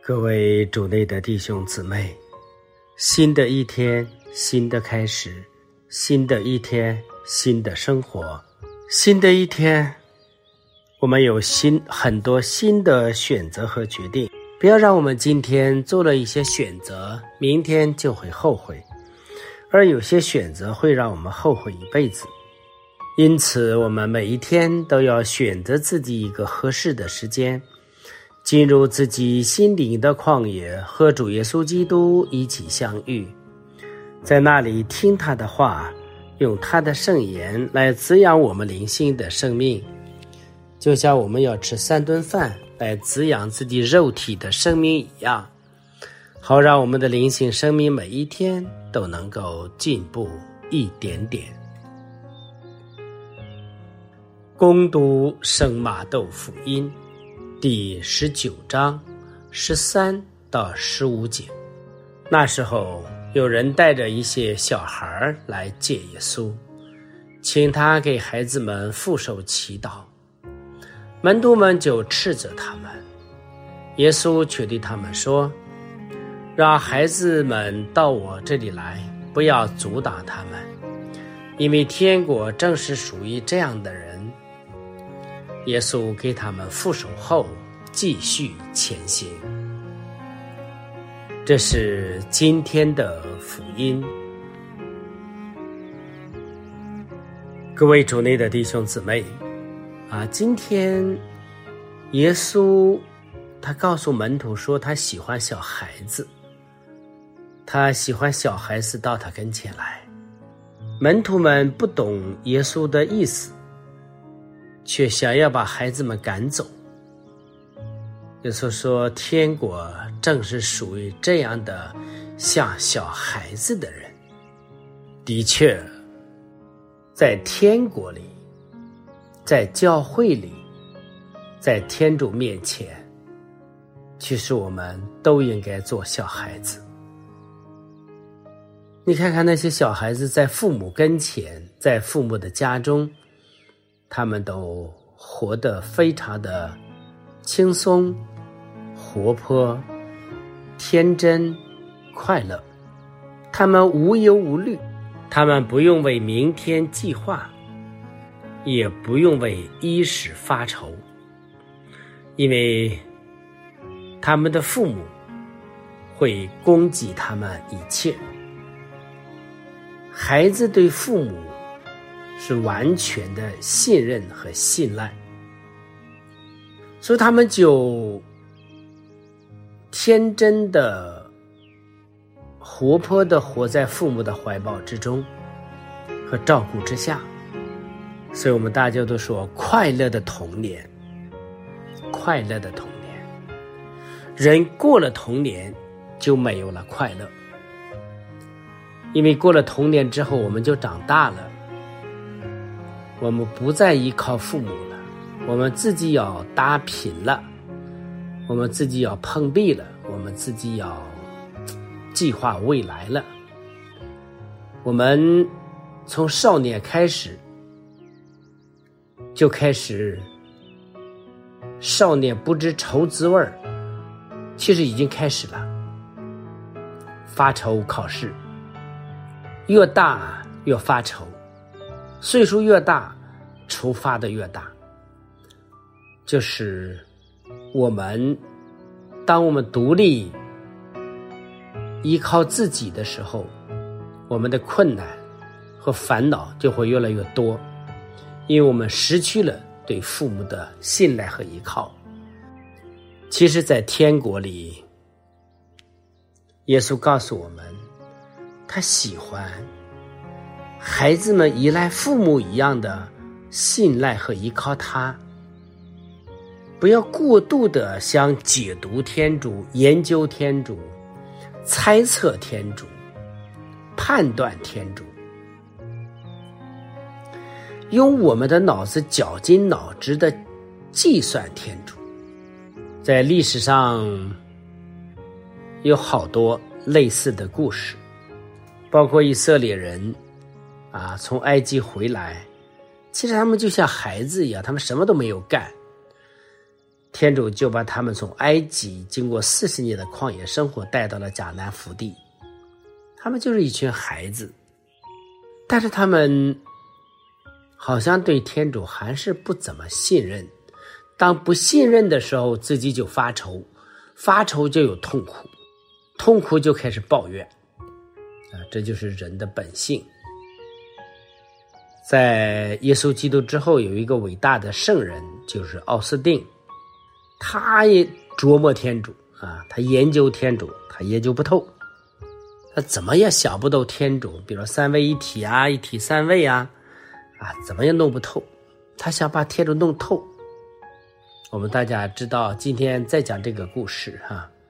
各位主内的弟兄姊妹，新的一天，新的开始，新的一天，新的生活，新的一天，我们有很多新的选择和决定。不要让我们今天做了一些选择，明天就会后悔，而有些选择会让我们后悔一辈子。因此我们每一天都要选择自己一个合适的时间，进入自己心灵的旷野，和主耶稣基督一起相遇，在那里听他的话，用他的圣言来滋养我们灵性的生命，就像我们要吃3顿饭来滋养自己肉体的生命一样，好让我们的灵性生命每一天都能够进步一点点。恭读圣马窦福音第19章13到15节。那时候有人带着一些小孩来见耶稣，请他给孩子们父手祈祷。门徒们就斥责他们，耶稣却对他们说，让孩子们到我这里来，不要阻挡他们，因为天国正是属于这样的人。耶稣给他们父手后，继续前行。这是今天的福音。各位主内的弟兄姊妹今天耶稣他告诉门徒说，他喜欢小孩子，他喜欢小孩子到他跟前来。门徒们不懂耶稣的意思，却想要把孩子们赶走。耶稣说，天国正是属于这样的像小孩子的人。的确，在天国里，在教会里，在天主面前，其实我们都应该做小孩子。你看看那些小孩子在父母跟前，在父母的家中，他们都活得非常的轻松、活泼、天真、快乐。他们无忧无虑，他们不用为明天计划，也不用为衣食发愁，因为他们的父母会供给他们一切。孩子对父母是完全的信任和信赖，所以他们就天真的、活泼的活在父母的怀抱之中和照顾之下。所以我们大家都说快乐的童年，快乐的童年。人过了童年就没有了快乐，因为过了童年之后我们就长大了，我们不再依靠父母了，我们自己要打拼了，我们自己要碰壁了，我们自己要计划未来了。我们从少年开始就开始，少年不知愁滋味，其实已经开始了。发愁考试，越大越发愁，岁数越大，愁发的越大。就是当我们独立依靠自己的时候，我们的困难和烦恼就会越来越多，因为我们失去了对父母的信赖和依靠。其实在天国里，耶稣告诉我们，他喜欢孩子们依赖父母一样的信赖和依靠他，不要过度的想解读天主、研究天主、猜测天主、判断天主，用我们的脑子绞尽脑汁的计算天主。在历史上有好多类似的故事，包括以色列人从埃及回来，其实他们就像孩子一样，他们什么都没有干， 天主就把他们从埃及经过40年的旷野生活带到了迦南福地。他们就是一群孩子，但是他们好像对天主还是不怎么信任。当不信任的时候，自己就发愁，发愁就有痛苦，痛苦就开始抱怨这就是人的本性。在耶稣基督之后，有一个伟大的圣人，就是奥斯定，他也琢磨天主他研究天主，他研究不透，他怎么也想不透天主，比如三位一体一体三位怎么也弄不透，他想把天主弄透。我们大家知道，今天再讲这个故事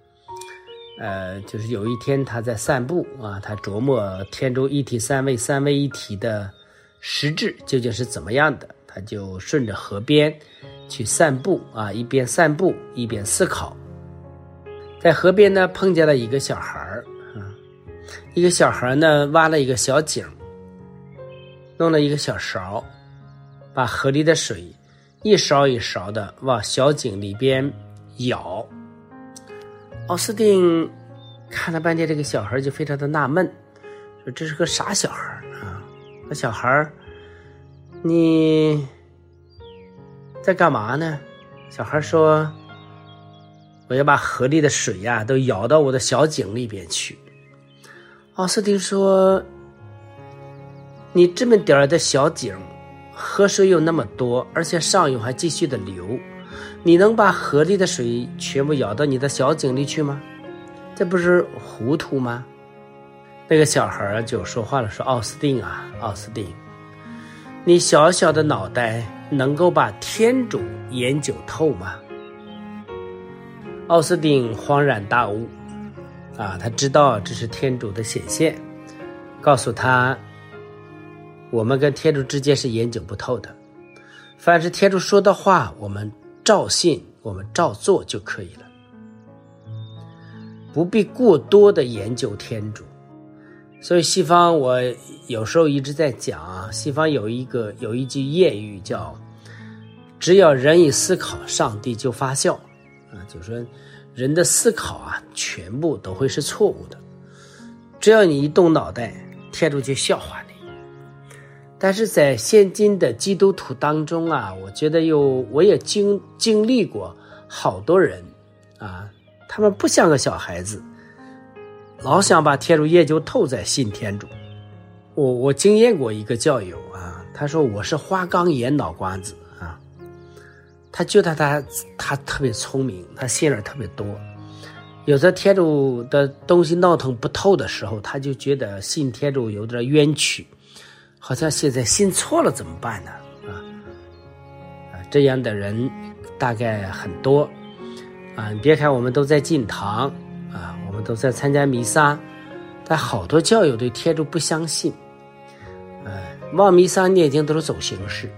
就是有一天他在散步他琢磨天主一体三位，三位一体的实质究竟是怎么样的，他就顺着河边去散步一边散步一边思考。在河边呢，碰见了一个小孩一个小孩呢挖了一个小井，弄了一个小勺，把河里的水一勺一勺的往小井里边舀。奥斯定看了半天这个小孩就非常的纳闷，说这是个傻小孩那小孩你在干嘛呢？小孩说我要把河里的水都舀到我的小井里边去。奥斯定说你这么点儿的小井，河水有那么多，而且上游还继续的流，你能把河里的水全部舀到你的小井里去吗？这不是糊涂吗？那个小孩就说话了，说奥斯定奥斯定，你小小的脑袋能够把天主研究透吗？奥斯定恍然大悟他知道这是天主的显现，告诉他我们跟天主之间是研究不透的，凡是天主说的话我们照信，我们照做就可以了，不必过多的研究天主。所以西方我有时候一直在讲西方有一句谚语叫只要人一思考，上帝就发笑就是说人的思考全部都会是错误的，只要你一动脑袋，天主就笑话你。但是在现今的基督徒当中我觉得我也经历过好多人他们不像个小孩子，老想把天主研究透再信天主。我经验过一个教友他说我是花岗岩脑瓜子他觉得他特别聪明，他信儿特别多，有的天主的东西闹腾不透的时候，他就觉得信天主有点冤屈，好像现在信错了怎么办呢这样的人大概很多你别看我们都在进堂我们都在参加弥撒，但好多教友对天主不相信往弥撒念经都是走形式，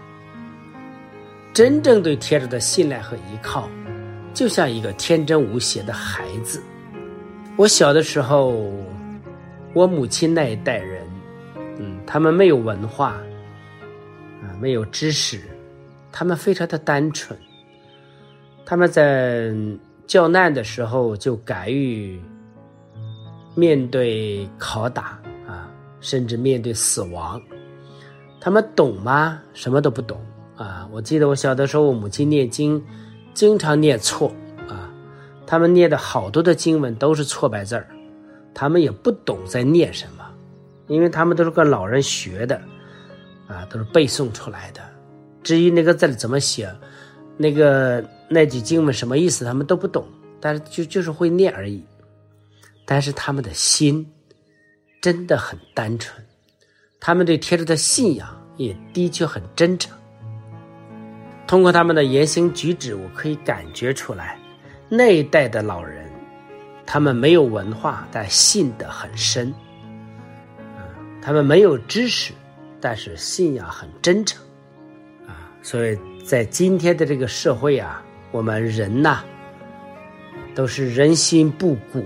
真正对天主的信赖和依靠就像一个天真无邪的孩子。我小的时候，我母亲那一代人他们没有文化没有知识，他们非常的单纯，他们在较难的时候就敢于面对拷打甚至面对死亡。他们懂吗？什么都不懂我记得我小的时候，我母亲念经经常念错他们念的好多的经文都是错白字儿，他们也不懂在念什么，因为他们都是跟老人学的都是背诵出来的，至于那个字怎么写，那句经文什么意思他们都不懂，但是就是会念而已。但是他们的心真的很单纯，他们对天主的信仰也的确很真诚。通过他们的言行举止，我可以感觉出来，那一代的老人他们没有文化，但信得很深他们没有知识，但是信仰很真诚所以在今天的这个社会我们人都是人心不古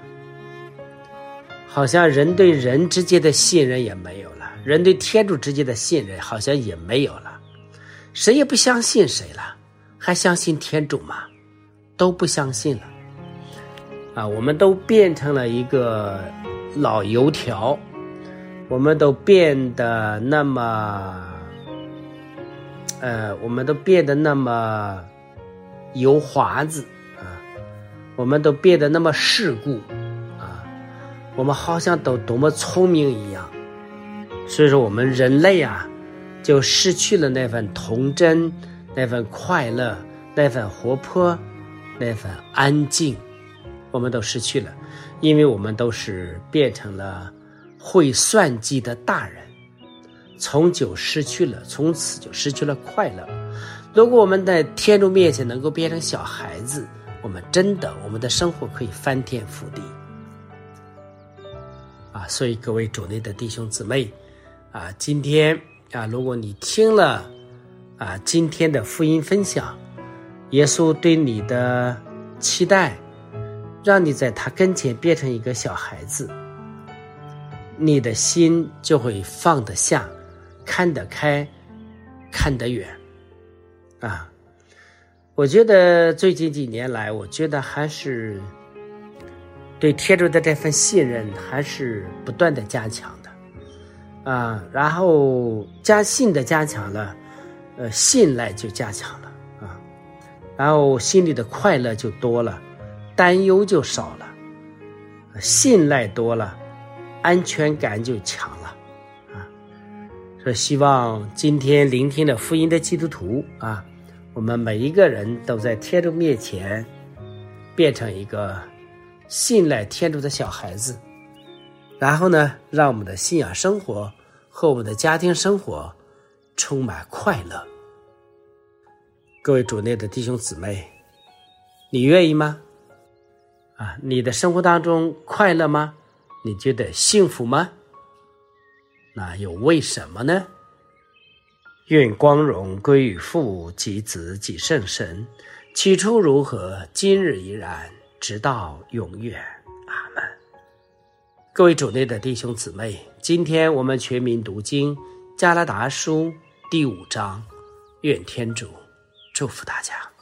好像人对人之间的信任也没有了，人对天主之间的信任好像也没有了，谁也不相信谁了， 还相信天主吗？都不相信了啊！我们都变成了一个老油条，我们都变得那么油滑子啊，我们都变得那么世故啊，我们好像都多么聪明一样。所以说我们人类啊，就失去了那份童真，那份快乐，那份活泼，那份安静，我们都失去了，因为我们都是变成了会算计的大人，从此就失去了快乐。如果我们在天主面前能够变成小孩子，我们的生活可以翻天覆地啊！所以各位主内的弟兄姊妹啊，今天啊，如果你听了啊今天的福音分享，耶稣对你的期待，让你在他跟前变成一个小孩子，你的心就会放得下，看得开，看得远啊！我觉得最近几年来，我觉得还是对天主的这份信任还是不断的加强的啊，然后加强了，信赖就加强了啊，然后心里的快乐就多了，担忧就少了，信赖多了，安全感就强了啊！所以希望今天聆听了福音的基督徒啊，我们每一个人都在天主面前变成一个信赖天主的小孩子，然后呢，让我们的信仰生活和我们的家庭生活充满快乐。各位主内的弟兄姊妹，你愿意吗？啊，你的生活当中快乐吗？你觉得幸福吗？那又为什么呢？愿光荣归于父及子及圣神，起初如何，今日依然，直到永远。阿们。各位主内的弟兄姊妹，今天我们全民读经加拉达书第5章，愿天主祝福大家。